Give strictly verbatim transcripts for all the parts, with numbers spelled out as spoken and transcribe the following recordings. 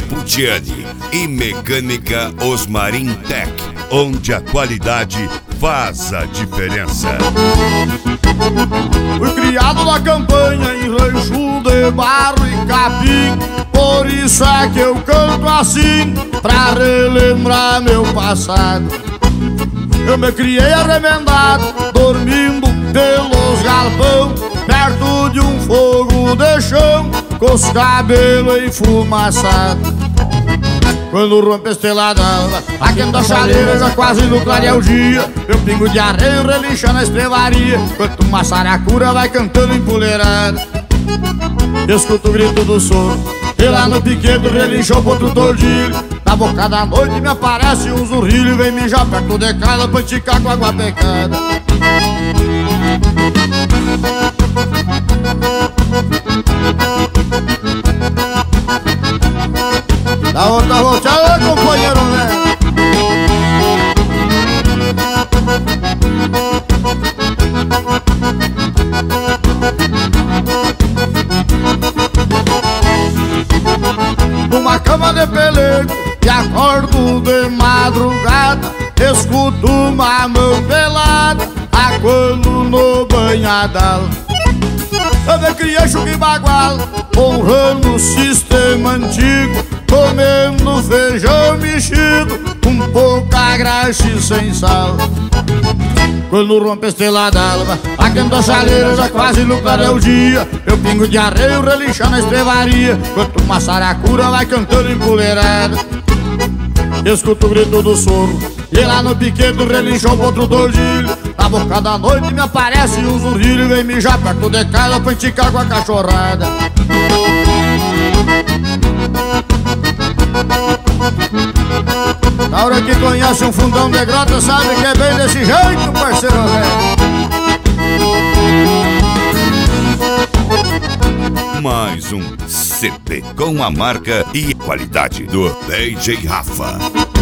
Putiani e Mecânica Osmarin Tech, onde a qualidade faz a diferença. Fui criado na campanha em rancho de barro e capim, por isso é que eu canto assim, pra relembrar meu passado. Eu me criei arremendado, dormindo pelos galpão, perto de um fogo de chão, com os cabelos enfumaçados. Quando rompe a estrela d'alva, aquenta a chaleira, já quase no clarear o dia. Meu pingo de arreio relincha na estrevaria, enquanto uma saracura vai cantando empoleirada. Escuto o grito do sono, e lá no piquedo relinchou pro outro tordilho. Na boca da noite me aparece um zurrilho, vem mijar perto de casa pra esticar com água pecada. Da outra volteada, companheiro, né? Numa cama de pelego e acordo de madrugada, escuto uma mão pelada aguando no banhadal. Eu me criei chuca e bagual, honrando o sistema antigo, comendo feijão mexido, com pouca graxa e sem sal. Quando rompe a estrela d'alva, aquenta a chaleira, já quase no clarear o dia. Eu pingo de arreio relincha na estrevaria, enquanto uma saracura vai cantando empoleirada. Escuto o grito do soro, e lá no piquedo relinchou pro outro tordilho. Na boca da noite me aparece um zurrilho, vem mijar perto de casa pra esticar com a cachorrada. Na hora que conhece um fundão de grota, sabe que é bem desse jeito, parceiro velho. Mais um C D com a marca e qualidade do D J Rafa.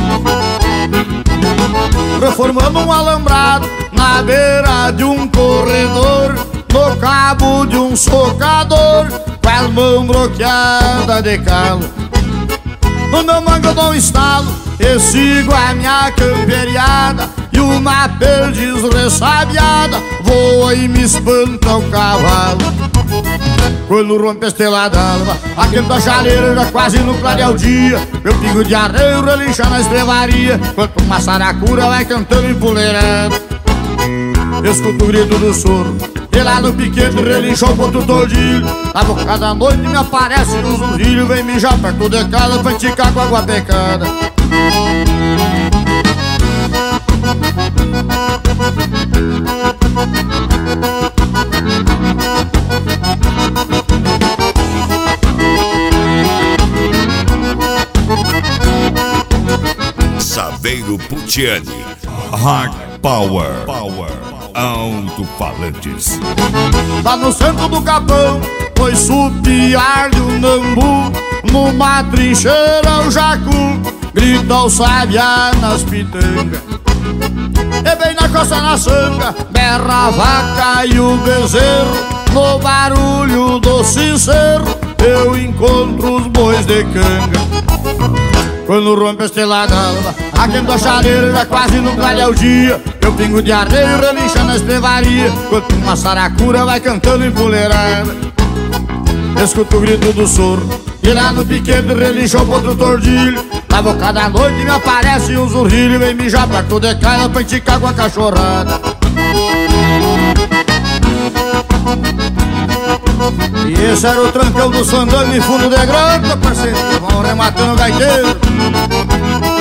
Reformando um alambrado na beira de um corredor, no cabo de um socador, com as mãos bloqueadas de calo. No meu mango eu dou um estalo e sigo a minha camperiada, e uma perdiz ressabiada voa e me espanta o cavalo. Quando rompe a estrela d'alva, aquenta a chaleira, já quase no clarear o dia. Meu pingo de arreio relincha na estrevaria, enquanto uma saracura vai cantando empoleirada. Escuto o grito do soro, e lá no piquete relinchou pro outro tordilho. Na boca da noite me aparece um zurrilho, vem mijar perto de casa pra esticar com água pecada. Saveiro Putiani, Hard Power, Power, alto-falantes. Lá no centro do capão, foi supiar de um nambu, numa trincheira o jacu grita o sabiá nas pitangas. E bem na costa na sanga, berra a vaca e o bezerro, no barulho do sincero eu encontro os bois de canga. Quando rompe a estrela d'alva, aquenta a chaleira, já quase no clarear o dia. Eu pingo de arreio relincha na estrevaria, enquanto uma saracura vai cantando empoleirada. Escuto o grito do soro, e lá no piquete relinchou pro outro tordilho. Na boca da noite me aparece um zurrilho, vem mijar perto de casa pra esticar com a cachorrada. E esse era o trancão do Sandano em fundo de grota, parceiro, vão rematando o gaiteiro.